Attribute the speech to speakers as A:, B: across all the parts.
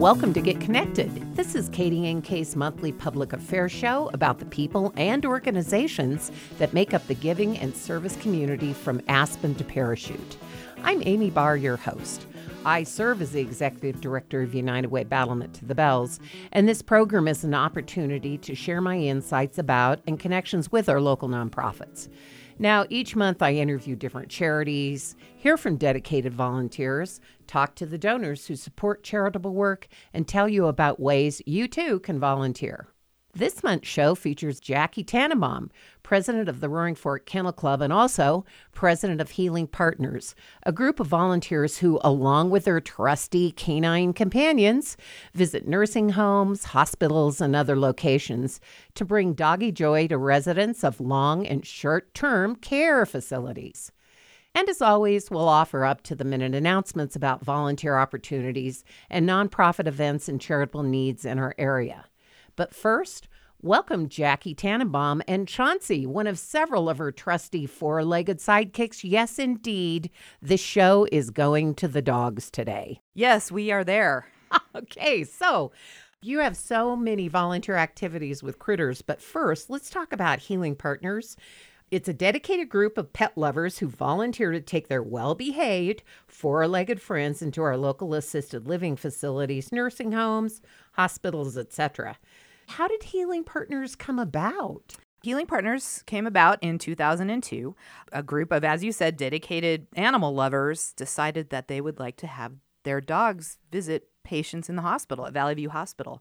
A: Welcome to Get Connected. This is Katie and Kay's monthly public affairs show about the people and organizations that make up the giving and service community from Aspen to Parachute. I'm Amy Barr, your host. I serve as the Executive Director of United Way Battlement to the Bells, and this program is an opportunity to share my insights about and connections with our local nonprofits. Now, each month I interview different charities, hear from dedicated volunteers, talk to the donors who support charitable work, and tell you about ways you too can volunteer. This month's show features Jackie Tannenbaum, president of the Roaring Fork Kennel Club and also president of Healing Partners, a group of volunteers who, along with their trusty canine companions, visit nursing homes, hospitals, and other locations to bring doggy joy to residents of long and short-term care facilities. And as always, we'll offer up-to-the-minute announcements about volunteer opportunities and nonprofit events and charitable needs in our area. But first, welcome Jackie Tannenbaum and Chauncey, one of several of her trusty four-legged sidekicks. Yes, indeed, this show is going to the dogs today.
B: Yes, we are there.
A: Okay, so you have so many volunteer activities with critters, but first, let's talk about Healing Partners. It's a dedicated group of pet lovers who volunteer to take their well-behaved, four-legged friends into our local assisted living facilities, nursing homes, hospitals, etc. How did Healing Partners come about?
B: Healing Partners came about in 2002. A group of, as you said, dedicated animal lovers decided that they would like to have their dogs visit patients in the hospital at Valley View Hospital.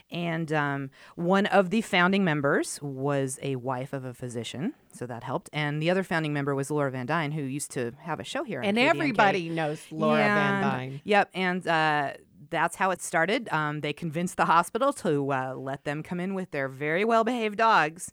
B: And one of the founding members was a wife of a physician, so that helped. And the other founding member was Laura Van Dyne, who used to have a show here.
A: And everybody knows Laura Van Dyne.
B: Yep, and that's how it started. They convinced the hospital to let them come in with their very well-behaved dogs,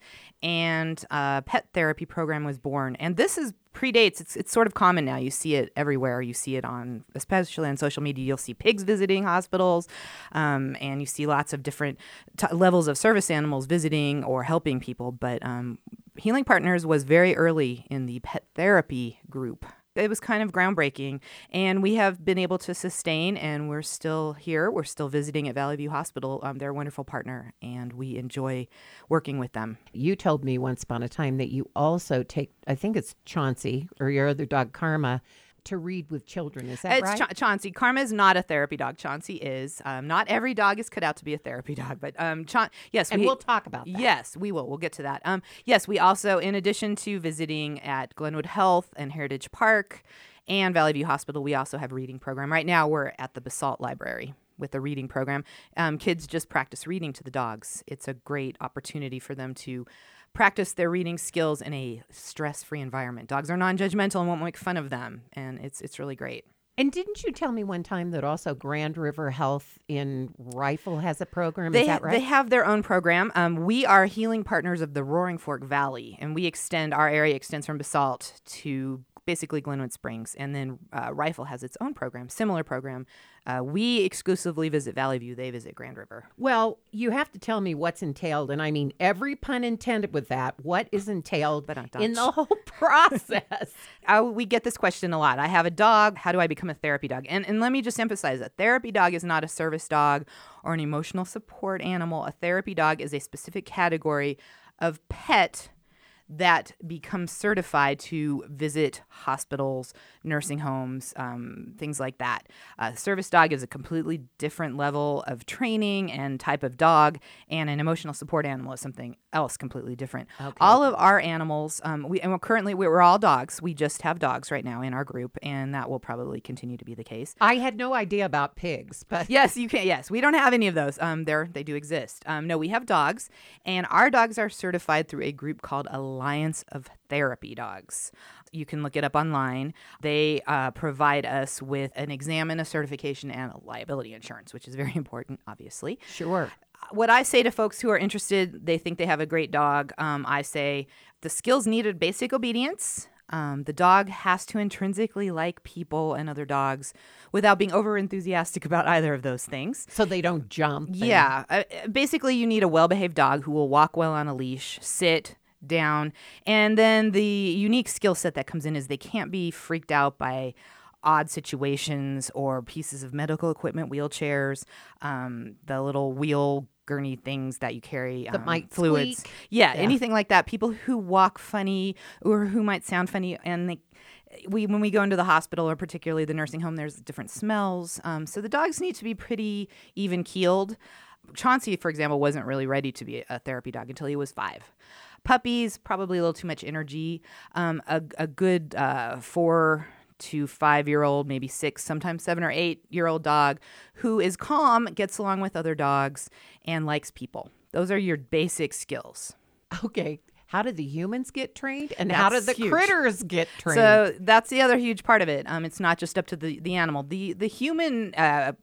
B: and a pet therapy program was born. And this predates. It's sort of common now. You see it everywhere. You see it especially on social media. You'll see pigs visiting hospitals, and you see lots of different levels of service animals visiting or helping people. But Healing Partners was very early in the pet therapy group. It was kind of groundbreaking, and we have been able to sustain, and we're still here. We're still visiting at Valley View Hospital. They're a wonderful partner, and we enjoy working with them.
A: You told me once upon a time that you also take, I think it's Chauncey, or your other dog, Karma, to read with children. Is that right?
B: Chauncey. Karma is not a therapy dog. Chauncey is. Not every dog is cut out to be a therapy dog, but yes.
A: And we'll talk about that.
B: Yes, we will. We'll get to that. Yes, we also, in addition to visiting at Glenwood Health and Heritage Park and Valley View Hospital, we also have a reading program. Right now, we're at the Basalt Library with a reading program. Kids just practice reading to the dogs. It's a great opportunity for them to practice their reading skills in a stress-free environment. Dogs are non-judgmental and won't make fun of them, and it's really great.
A: And didn't you tell me one time that also Grand River Health in Rifle has a program? Is that right?
B: They have their own program. We are Healing Partners of the Roaring Fork Valley, and our area extends from Basalt to basically Glenwood Springs, and then Rifle has its own program, similar program. We exclusively visit Valley View. They visit Grand River.
A: Well, you have to tell me what's entailed, and I mean every pun intended with that. What is entailed in the whole process?
B: We get this question a lot. I have a dog. How do I become a therapy dog? And let me just emphasize that therapy dog is not a service dog or an emotional support animal. A therapy dog is a specific category of pet that becomes certified to visit hospitals, nursing homes, things like that. Service dog is a completely different level of training and type of dog, and an emotional support animal is something else completely different. Okay. All of our animals, we're all dogs. We just have dogs right now in our group, and that will probably continue to be the case.
A: I had no idea about pigs, but
B: yes, you can. Yes, we don't have any of those. They do exist. No, we have dogs, and our dogs are certified through a group called Alliance of Therapy Dogs. You can look it up online. They provide us with an exam and a certification and a liability insurance, which is very important, obviously.
A: Sure.
B: What I say to folks who are interested, they think they have a great dog. I say the skills needed: basic obedience. The dog has to intrinsically like people and other dogs without being over-enthusiastic about either of those things.
A: So they don't jump.
B: Yeah. Basically, you need a well-behaved dog who will walk well on a leash, sit down, and then the unique skill set that comes in is they can't be freaked out by odd situations or pieces of medical equipment, wheelchairs, the little wheel gurney things that you carry,
A: That might
B: fluids.
A: squeak.
B: Yeah, anything like that. People who walk funny or who might sound funny, and when we go into the hospital or particularly the nursing home, there's different smells. So the dogs need to be pretty even keeled. Chauncey, for example, wasn't really ready to be a therapy dog until he was 5. Puppies, probably a little too much energy. A good 4 to 5-year-old, maybe 6, sometimes 7 or 8-year-old dog who is calm, gets along with other dogs, and likes people. Those are your basic skills.
A: Okay. How do the humans get trained, and how do
B: That's
A: the
B: huge.
A: critters get trained?
B: So that's the other huge part of it. It's not just up to the animal. The human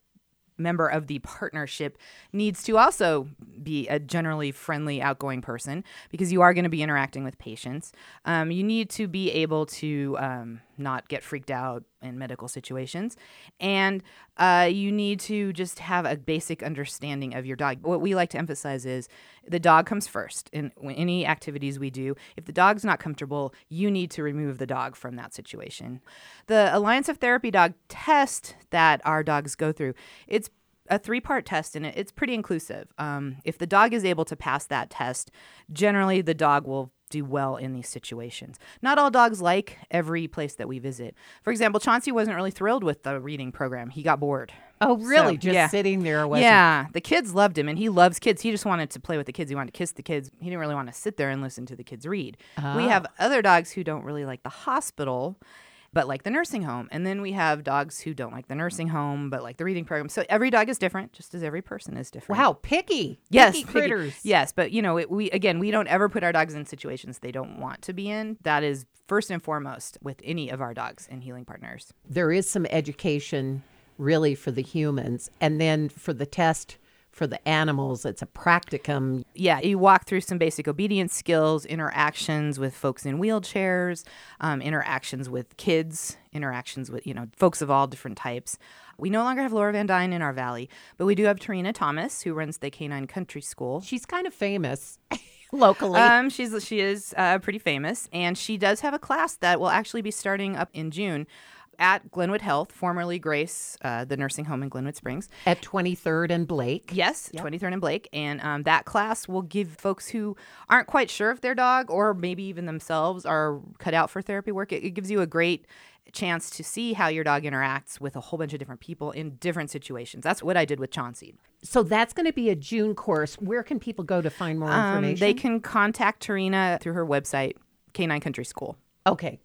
B: member of the partnership needs to also be a generally friendly, outgoing person because you are going to be interacting with patients. You need to be able to not get freaked out in medical situations. And you need to just have a basic understanding of your dog. What we like to emphasize is the dog comes first in any activities we do. If the dog's not comfortable, you need to remove the dog from that situation. The Alliance of Therapy Dog test that our dogs go through, it's a 3-part test, and it's pretty inclusive. If the dog is able to pass that test, generally the dog will do well in these situations. Not all dogs like every place that we visit. For example, Chauncey wasn't really thrilled with the reading program. He got bored.
A: Oh, really?
B: So,
A: Just sitting there?
B: Yeah. The kids loved him, and he loves kids. He just wanted to play with the kids. He wanted to kiss the kids. He didn't really want to sit there and listen to the kids read. We have other dogs who don't really like the hospital, but like the nursing home. And then we have dogs who don't like the nursing home, but like the reading program. So every dog is different, just as every person is different.
A: Wow, picky.
B: Yes,
A: Picky critters.
B: Yes, but we don't ever put our dogs in situations they don't want to be in. That is first and foremost with any of our dogs and healing partners.
A: There is some education really for the humans, and then for the test for the animals, it's a practicum.
B: Yeah, you walk through some basic obedience skills, interactions with folks in wheelchairs, interactions with kids, interactions with, folks of all different types. We no longer have Laura Van Dyne in our valley, but we do have Tarina Thomas, who runs the Canine Country School.
A: She's kind of famous locally.
B: She is pretty famous, and she does have a class that will actually be starting up in June at Glenwood Health, formerly Grace, the nursing home in Glenwood Springs.
A: At 23rd and Blake.
B: Yes, yep. 23rd and Blake. And that class will give folks who aren't quite sure if their dog or maybe even themselves are cut out for therapy work. It gives you a great chance to see how your dog interacts with a whole bunch of different people in different situations. That's what I did with Chauncey.
A: So that's going to be a June course. Where can people go to find more information?
B: They can contact Tarina through her website, Canine Country School.
A: Okay,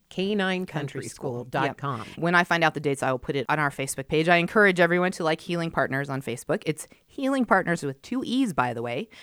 A: caninecountry.com.
B: Yep. When I find out the dates, I will put it on our Facebook page. I encourage everyone to like Healing Partners on Facebook. It's Healing Partners with 2 E's, by the way,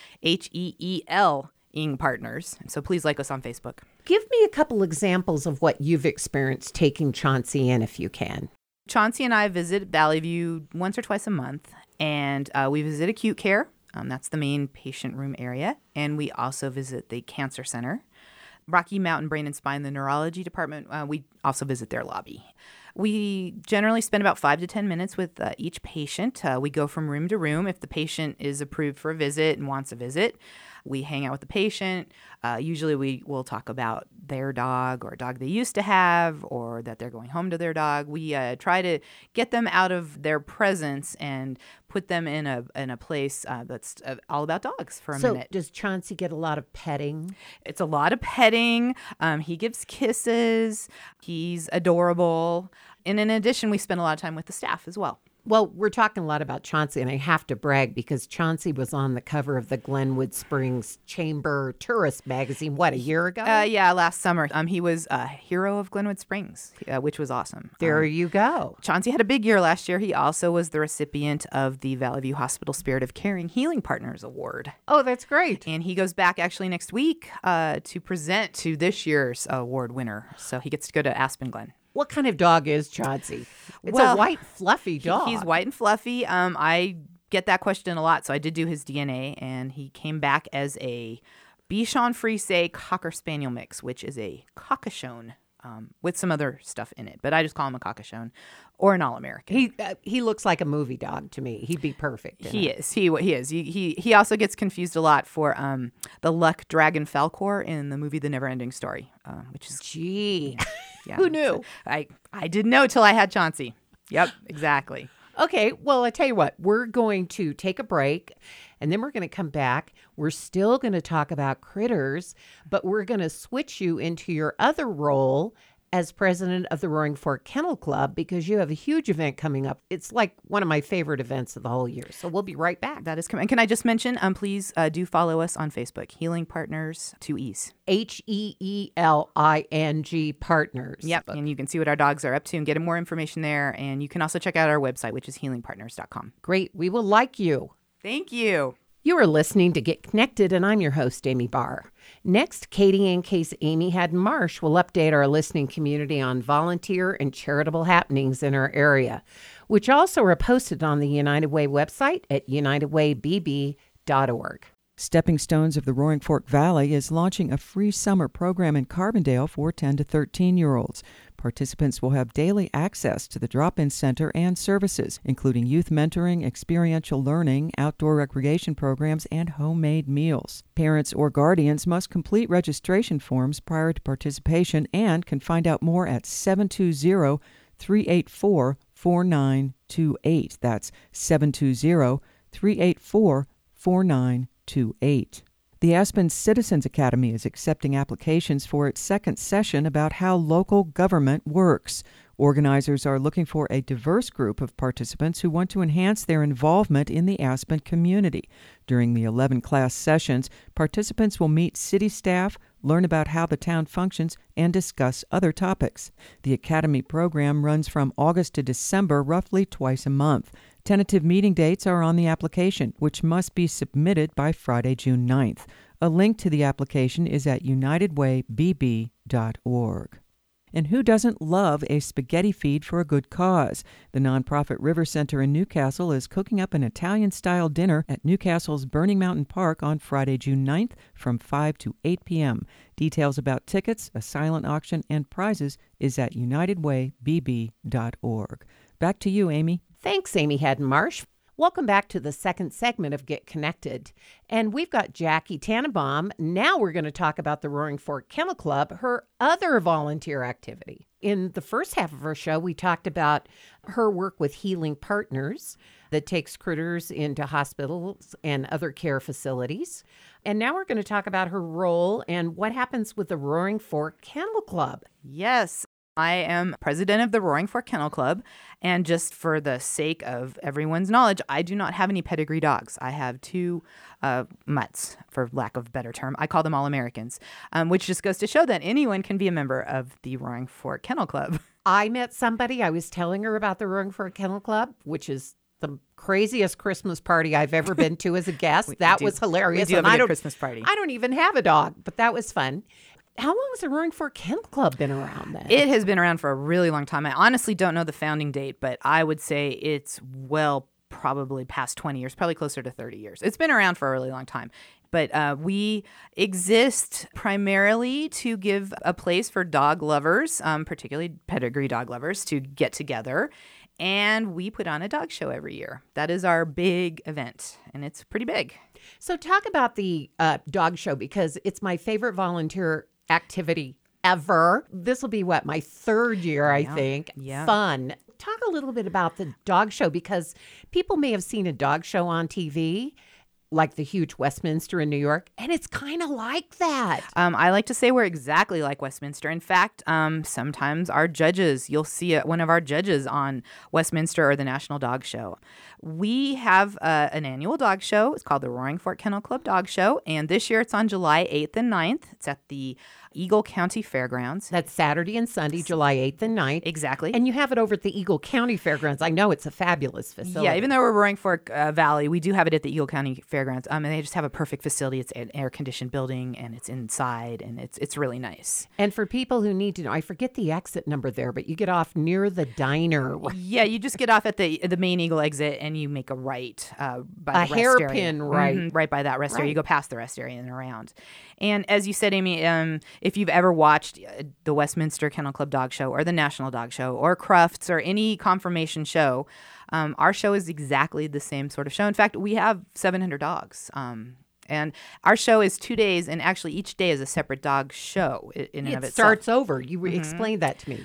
B: HEEL ing Partners. So please like us on Facebook.
A: Give me a couple examples of what you've experienced taking Chauncey in, if you can.
B: Chauncey and I visit Valley View once or twice a month, and we visit acute care. That's the main patient room area. And we also visit the Cancer Center. Rocky Mountain Brain and Spine, the neurology department, we also visit their lobby. We generally spend about 5 to 10 minutes with each patient. We go from room to room. If the patient is approved for a visit and wants a visit, we hang out with the patient. Usually we will talk about their dog or a dog they used to have or that they're going home to their dog. We try to get them out of their presence and put them in a place that's all about dogs for a minute.
A: So does Chauncey get a lot of petting?
B: It's a lot of petting. He gives kisses. He's adorable. And in addition, we spend a lot of time with the staff as well.
A: Well, we're talking a lot about Chauncey, and I have to brag because Chauncey was on the cover of the Glenwood Springs Chamber Tourist magazine, a year ago?
B: Yeah, last summer. He was a hero of Glenwood Springs, which was awesome.
A: There you go.
B: Chauncey had a big year last year. He also was the recipient of the Valley View Hospital Spirit of Caring Healing Partners Award.
A: Oh, that's great.
B: And he goes back actually next week to present to this year's award winner. So he gets to go to Aspen Glen.
A: What kind of dog is Chauncey? It's
B: a
A: white, fluffy dog.
B: He's white and fluffy. I get that question a lot, so I did do his DNA, and he came back as a Bichon Frise Cocker Spaniel mix, which is a Cockachone with some other stuff in it. But I just call him a Cockachone or an All-American.
A: He looks like a movie dog to me. He'd be perfect.
B: He is. He also gets confused a lot for the Luck Dragon Falcor in the movie The Neverending Story, which is...
A: Gee...
B: Yeah.
A: Who knew?
B: So I didn't know till I had Chauncey. Yep, exactly.
A: Okay, well, I tell you what, we're going to take a break and then we're going to come back. We're still going to talk about critters, but we're going to switch you into your other role as president of the Roaring Fork Kennel Club because you have a huge event coming up. It's like one of my favorite events of the whole year. So we'll be right back.
B: That is correct. And can I just mention, please do follow us on Facebook, Healing Partners, 2 E's.
A: HEELING Partners.
B: Yep. And you can see what our dogs are up to and get more information there. And you can also check out our website, which is healingpartners.com.
A: Great. We will like you.
B: Thank you.
A: You are listening to Get Connected, and I'm your host, Amy Barr. Next, Katie and Case Amy Haddon Marsh will update our listening community on volunteer and charitable happenings in our area, which also are posted on the United Way website at unitedwaybb.org.
C: Stepping Stones of the Roaring Fork Valley is launching a free summer program in Carbondale for 10 to 13-year-olds. Participants will have daily access to the drop-in center and services, including youth mentoring, experiential learning, outdoor recreation programs, and homemade meals. Parents or guardians must complete registration forms prior to participation and can find out more at 720-384-4928. That's 720-384-4928. The Aspen Citizens Academy is accepting applications for its second session about how local government works. Organizers are looking for a diverse group of participants who want to enhance their involvement in the Aspen community. During the 11 class sessions, participants will meet city staff, learn about how the town functions, and discuss other topics. The Academy program runs from August to December, roughly twice a month. Tentative meeting dates are on the application, which must be submitted by Friday, June 9th. A link to the application is at unitedwaybb.org. And who doesn't love a spaghetti feed for a good cause? The nonprofit River Center in Newcastle is cooking up an Italian-style dinner at Newcastle's Burning Mountain Park on Friday, June 9th from 5 to 8 p.m. Details about tickets, a silent auction, and prizes is at unitedwaybb.org. Back to you, Amy.
A: Thanks, Amy Haddon Marsh. Welcome back to the second segment of Get Connected. And we've got Jackie Tannenbaum. Now we're going to talk about the Roaring Fork Kennel Club, her other volunteer activity. In the first half of our show, we talked about her work with Healing Partners that takes critters into hospitals and other care facilities. And now we're going to talk about her role and what happens with the Roaring Fork Kennel Club.
B: Yes. I am president of the Roaring Fork Kennel Club, and just for the sake of everyone's knowledge, I do not have any pedigree dogs. I have 2 mutts, for lack of a better term. I call them All-Americans, which just goes to show that anyone can be a member of the Roaring Fork Kennel Club.
A: I met somebody, I was telling her about the Roaring Fork Kennel Club, which is the craziest Christmas party I've ever been to as a guest. That was hilarious.
B: We do have a good Christmas party.
A: I don't even have a dog, but that was fun. How long has the Roaring Fork Kennel Club been around then?
B: It has been around for a really long time. I honestly don't know the founding date, but I would say it's probably past 20 years, probably closer to 30 years. It's been around for a really long time. But we exist primarily to give a place for dog lovers, particularly pedigree dog lovers, to get together. And we put on a dog show every year. That is our big event, and it's pretty big.
A: So talk about the dog show, because it's my favorite volunteer activity ever. This will be my 3rd year, I think.
B: Yeah.
A: Fun. Talk a little bit about the dog show, because people may have seen a dog show on TV, like the huge Westminster in New York, and it's kind of like that.
B: I like to say we're exactly like Westminster. In fact, sometimes our judges, you'll see one of our judges on Westminster or the National Dog Show. We have an annual dog show. It's called the Roaring Fork Kennel Club Dog Show, and this year it's on July 8th and 9th. It's at the Eagle County Fairgrounds.
A: That's Saturday and Sunday, July 8th and 9th.
B: Exactly.
A: And you have it over at the Eagle County Fairgrounds. I know it's a fabulous facility.
B: Yeah, even though we're Roaring Fork Valley, we do have it at the Eagle County Fairgrounds. And they just have a perfect facility. It's an air-conditioned building, and it's inside, and it's really nice.
A: And for people who need to know, I forget the exit number there, but you get off near the diner.
B: Yeah, you just get off at the main Eagle exit, and you make a right by the rest
A: hairpin
B: area.
A: right.
B: Mm-hmm, right by that rest area.
A: Right.
B: You go past the rest area and around. And as you said, Amy, if you've ever watched the Westminster Kennel Club Dog Show or the National Dog Show or Crufts or any conformation show, our show is exactly the same sort of show. In fact, we have 700 dogs. And our show is 2 days, and actually each day is a separate dog show in and of
A: It
B: itself.
A: starts over. You explained that to me.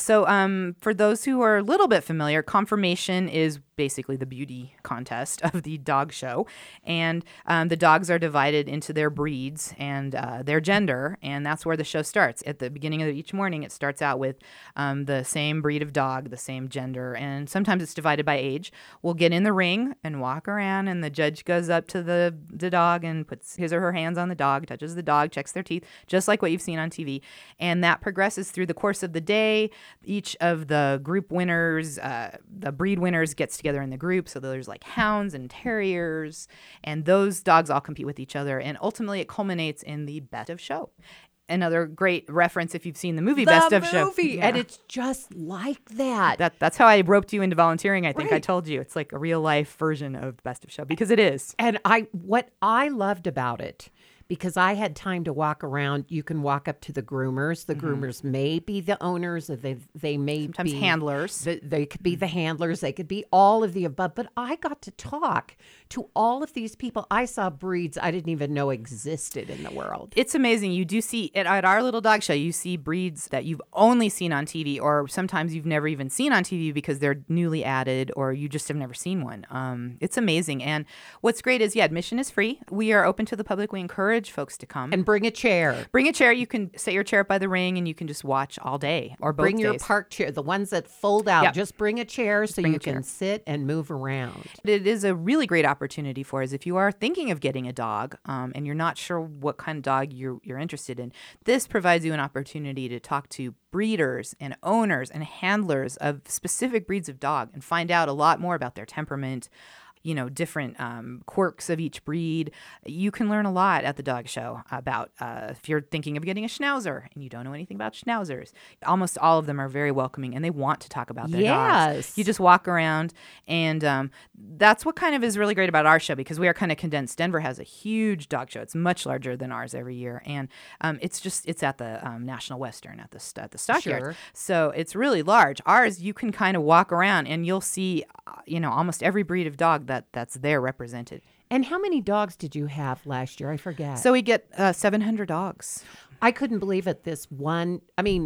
B: So for those who are a little bit familiar, Conformation is basically the beauty contest of the dog show. And the dogs are divided into their breeds and their gender, and that's where the show starts. At the beginning of each morning, it starts out with the same breed of dog, the same gender, and sometimes it's divided by age. We'll get in the ring and walk around, and the judge goes up to the dog and puts his or her hands on the dog, touches the dog, checks their teeth, just like what you've seen on TV. And that progresses through the course of the day. Each of the group winners, the breed winners, gets together in the group. So there's like hounds and terriers, and those dogs all compete with each other. And ultimately, it culminates in the Best of Show. Another great reference if you've seen the movie Best of Show.
A: Yeah. And it's just like that.
B: That's how I roped you into volunteering, I think.
A: Right.
B: I told you. It's like a real-life version of Best of Show, because it is.
A: And what I loved about it, because I had time to walk around, you can walk up to the groomers. The groomers may be the owners, or they may
B: Sometimes
A: be
B: handlers.
A: They could be the handlers. They could be all of the above. But I got to talk to all of these people. I saw breeds I didn't even know existed in the world.
B: It's amazing. You do see, at our little dog show, you see breeds that you've only seen on TV, or sometimes you've never even seen on TV because they're newly added, or you just have never seen one. It's amazing. And what's great is, admission is free. We are open to the public. We encourage folks to come.
A: And bring a chair.
B: Bring a chair. You can set your chair up by the ring, and you can just watch all day, or both
A: Bring your
B: days.
A: park chair, the ones that fold out.
B: Yep.
A: Just bring a chair so
B: bring
A: you
B: a chair.
A: can sit and move around.
B: It is a really great opportunity for us if you are thinking of getting a dog, and you're not sure what kind of dog you're interested in. This provides you an opportunity to talk to breeders and owners and handlers of specific breeds of dog and find out a lot more about their temperament, different quirks of each breed. You can learn a lot at the dog show about if you're thinking of getting a Schnauzer and you don't know anything about Schnauzers. Almost all of them are very welcoming, and they want to talk about their dogs.
A: Yes.
B: You just walk around, and that's what kind of is really great about our show, because we are kind of condensed. Denver has a huge dog show. It's much larger than ours every year, and it's at the National Western at the Stockyard.
A: Sure.
B: So it's really large. Ours, you can kind of walk around, and you'll see almost every breed of dog that's there represented.
A: And how many dogs did you have last year? I forget.
B: So we get 700 dogs.
A: I couldn't believe it. One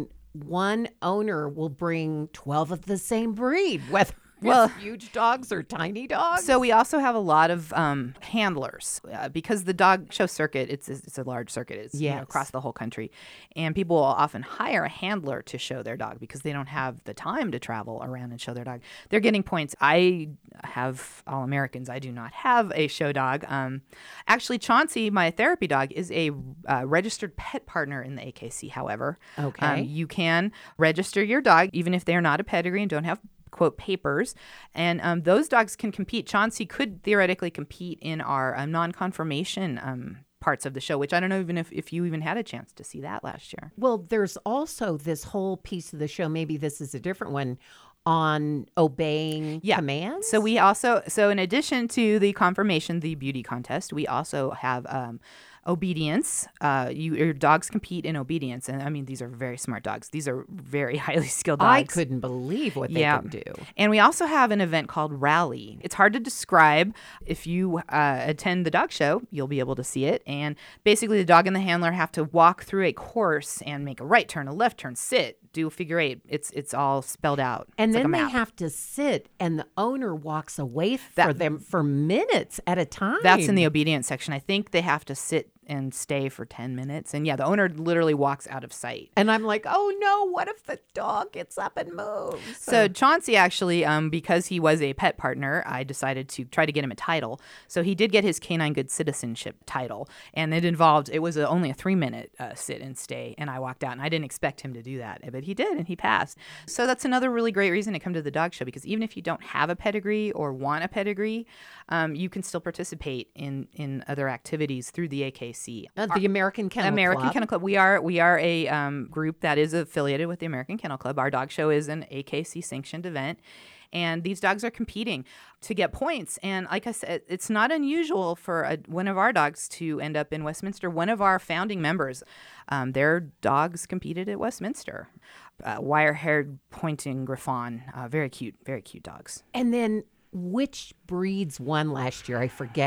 A: owner will bring 12 of the same breed, whether it's huge dogs or tiny dogs.
B: So we also have a lot of handlers because the dog show circuit, it's a large circuit. It's across the whole country. And people will often hire a handler to show their dog because they don't have the time to travel around and show their dog. They're getting points. I have All-Americans. I do not have a show dog. Actually, Chauncey, my therapy dog, is a registered pet partner in the AKC, however.
A: Okay.
B: You can register your dog even if they're not a pedigree and don't have quote papers, and those dogs can compete. Chauncey could theoretically compete in our non-conformation parts of the show, which I don't know even if you even had a chance to see that last year.
A: Well, there's also this whole piece of the show, maybe this is a different one, on obeying commands.
B: So in addition to the conformation, the beauty contest, we also have obedience. Your dogs compete in obedience. And I mean, these are very smart dogs. These are very highly skilled dogs.
A: I couldn't believe what they can do.
B: And we also have an event called Rally. It's hard to describe. If you attend the dog show, you'll be able to see it. And basically the dog and the handler have to walk through a course and make a right turn, a left turn, sit, do a figure eight. It's all spelled out.
A: And
B: it's
A: then
B: like a
A: they
B: map.
A: have to sit, and the owner walks away for them for minutes at a time.
B: That's in the obedience section. I think they have to sit and stay for 10 minutes. And the owner literally walks out of sight.
A: And I'm like, oh no, what if the dog gets up and moves?
B: So Chauncey actually, because he was a pet partner, I decided to try to get him a title. So he did get his Canine Good Citizenship title. And it was only a 3-minute sit and stay. And I walked out, and I didn't expect him to do that. But he did, and he passed. So that's another really great reason to come to the dog show, because even if you don't have a pedigree or want a pedigree, you can still participate in other activities through the AKC.
A: The American Kennel Club.
B: Kennel Club. We are a group that is affiliated with the American Kennel Club. Our dog show is an AKC sanctioned event, and these dogs are competing to get points. And like I said, it's not unusual for one of our dogs to end up in Westminster. One of our founding members, their dogs competed at Westminster. Wire-haired pointing Griffon, very cute dogs.
A: And then which breeds won last year? I forget.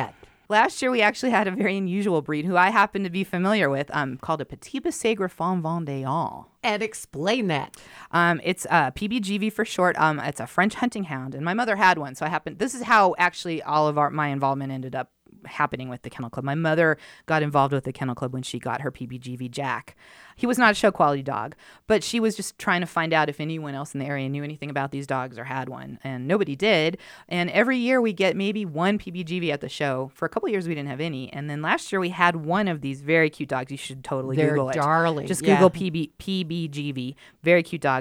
B: Last year, we actually had a very unusual breed who I happen to be familiar with, called a Petit Basset Griffon Vendéen.
A: And explain that.
B: It's PBGV for short. It's a French hunting hound, and my mother had one, so this is how actually all of my involvement ended up happening with the Kennel Club. My mother got involved with the Kennel Club when she got her PBGV Jack. He was not a show quality dog, but she was just trying to find out if anyone else in the area knew anything about these dogs or had one, and nobody did. And every year we get maybe one PBGV at the show. For a couple of years we didn't have any, and then last year we had one of these very cute dogs. You should totally Google it.
A: They're darling.
B: Just Google PBGV. Very cute dog.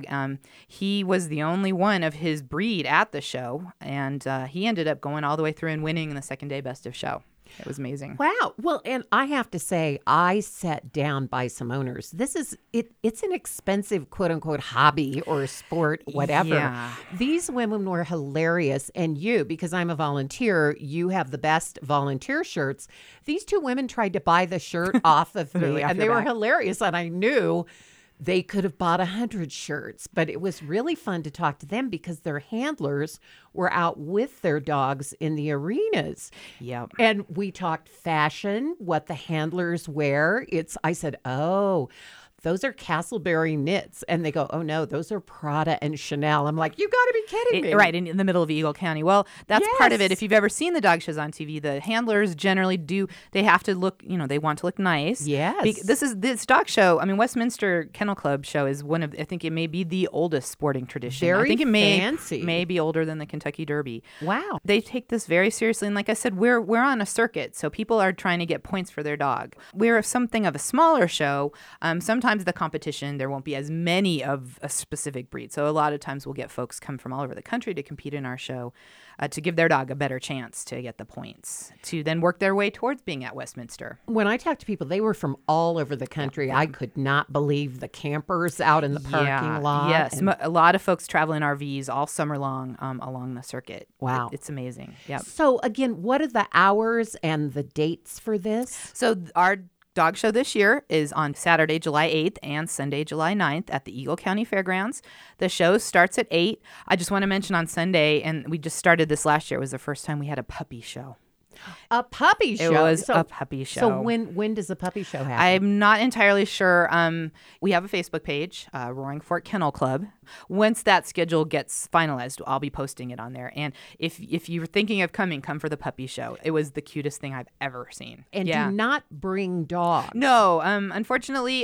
B: He was the only one of his breed at the show, and he ended up going all the way through and winning the second day best of show. It was amazing.
A: Wow. Well, and I have to say, I sat down by some owners. This is it's an expensive quote unquote hobby or sport, whatever.
B: Yeah.
A: These women were hilarious. And you, because I'm a volunteer, you have the best volunteer shirts. These two women tried to buy the shirt off of me,
B: Really off
A: and
B: your
A: they were
B: back.
A: hilarious. And I knew they could have bought 100 shirts, but it was really fun to talk to them because their handlers were out with their dogs in the arenas.
B: Yep.
A: And we talked fashion, what the handlers wear. I said, oh, those are Castleberry knits. And they go, oh, no, those are Prada and Chanel. I'm like, you got to be kidding me.
B: Right, in the middle of Eagle County. Well, that's part of it.
A: Yes.
B: If you've ever seen the dog shows on TV, the handlers generally they have to look, they want to look nice.
A: Yes.
B: This dog show, Westminster Kennel Club show is I think it may be the oldest sporting tradition.
A: Very
B: I think it
A: fancy.
B: may be older than the Kentucky Derby.
A: Wow.
B: They take this very seriously. And like I said, we're on a circuit, so people are trying to get points for their dog. We're something of a smaller show. Sometimes the competition, there won't be as many of a specific breed. So a lot of times we'll get folks come from all over the country to compete in our show to give their dog a better chance to get the points, to then work their way towards being at Westminster.
A: When I talked to people, they were from all over the country. I could not believe the campers out in the parking lot.
B: Yes,
A: And-
B: a lot of folks travel in RVs all summer long along the circuit.
A: Wow.
B: It's amazing. Yep.
A: So again, what are the hours and the dates for this?
B: So our dog show this year is on Saturday, July 8th and Sunday, July 9th at the Eagle County Fairgrounds. The show starts at 8. I just want to mention on Sunday, and we just started this last year, it was the first time we had a puppy show.
A: A puppy show.
B: It was a puppy show.
A: So when does the puppy show happen?
B: I'm not entirely sure. We have a Facebook page, Roaring Fork Kennel Club. Once that schedule gets finalized, I'll be posting it on there. And if you're thinking of coming, come for the puppy show. It was the cutest thing I've ever seen.
A: And
B: yeah.
A: do not bring dogs.
B: No, unfortunately,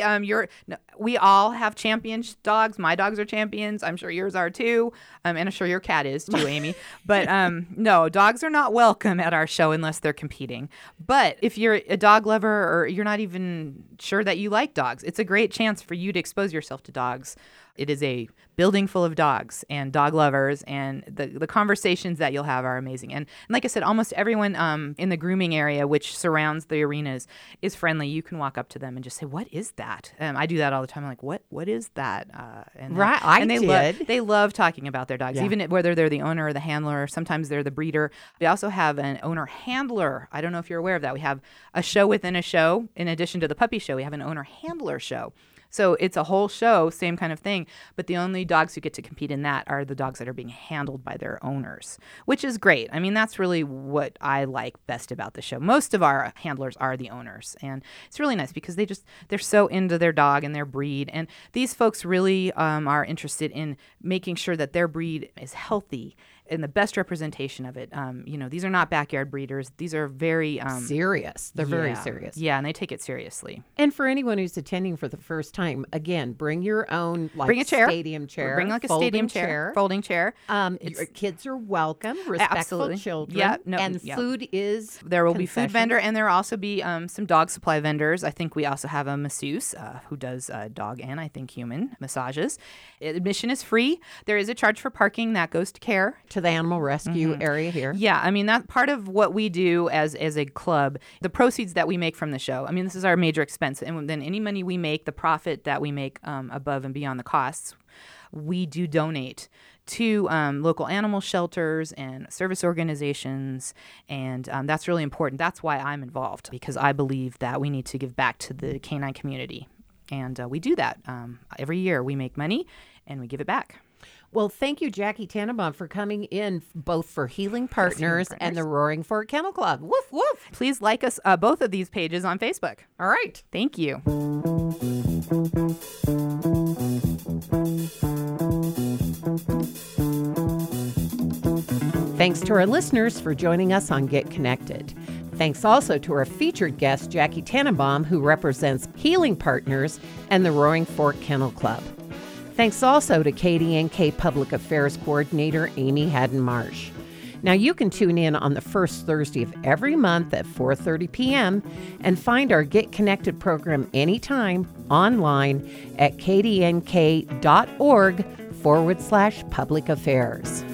B: we all have champion dogs. My dogs are champions. I'm sure yours are too. And I'm sure your cat is too, Amy. But no, dogs are not welcome at our show unless they're competing. But if you're a dog lover or you're not even sure that you like dogs, it's a great chance for you to expose yourself to dogs. It is a building full of dogs and dog lovers, and the conversations that you'll have are amazing. And like I said, almost everyone in the grooming area, which surrounds the arenas, is friendly. You can walk up to them and just say, "What is that?" I do that all the time. I'm like, "What is that?"
A: Right,
B: they
A: did.
B: they love talking about their dogs,
A: Yeah.
B: even whether they're the owner or the handler. Or sometimes they're the breeder. We also have an owner handler. I don't know if you're aware of that. We have a show within a show. In addition to the puppy show, we have an owner handler show. So it's a whole show, same kind of thing, but the only dogs who get to compete in that are the dogs that are being handled by their owners, which is great. I mean, that's really what I like best about the show. Most of our handlers are the owners, and it's really nice because they're so into their dog and their breed, and these folks really are interested in making sure that their breed is healthy and the best representation of it. These are not backyard breeders. These are very
A: serious. They're very serious.
B: Yeah, and they take it seriously.
A: And for anyone who's attending for the first time, again, bring your own
B: Bring a chair.
A: stadium chair.
B: Bring like a
A: folding
B: stadium chair, folding chair.
A: Your kids are welcome, respectful
B: Absolutely.
A: children.
B: Yeah, no,
A: and
B: yeah.
A: food is
B: There will be food
A: concession.
B: vendor, and there will also be some dog supply vendors. I think we also have a masseuse who does dog and I think human massages. Admission is free. There is a charge for parking that goes to care.
A: to the animal rescue area here.
B: Yeah, I mean, that's part of what we do as a club. The proceeds that we make from the show, I mean, this is our major expense. And then any money we make, the profit that we make above and beyond the costs, we do donate to local animal shelters and service organizations. And that's really important. That's why I'm involved, because I believe that we need to give back to the canine community. And we do that. Every year we make money and we give it back.
A: Well, thank you, Jackie Tannenbaum, for coming in both for Healing Partners and the Roaring Fork Kennel Club. Woof, woof.
B: Please like us, both of these pages on Facebook.
A: All right.
B: Thank you.
A: Thanks to our listeners for joining us on Get Connected. Thanks also to our featured guest, Jackie Tannenbaum, who represents Healing Partners and the Roaring Fork Kennel Club. Thanks also to KDNK Public Affairs Coordinator Amy Haddon-Marsh. Now you can tune in on the first Thursday of every month at 4:30 p.m. and find our Get Connected program anytime online at kdnk.org/public affairs.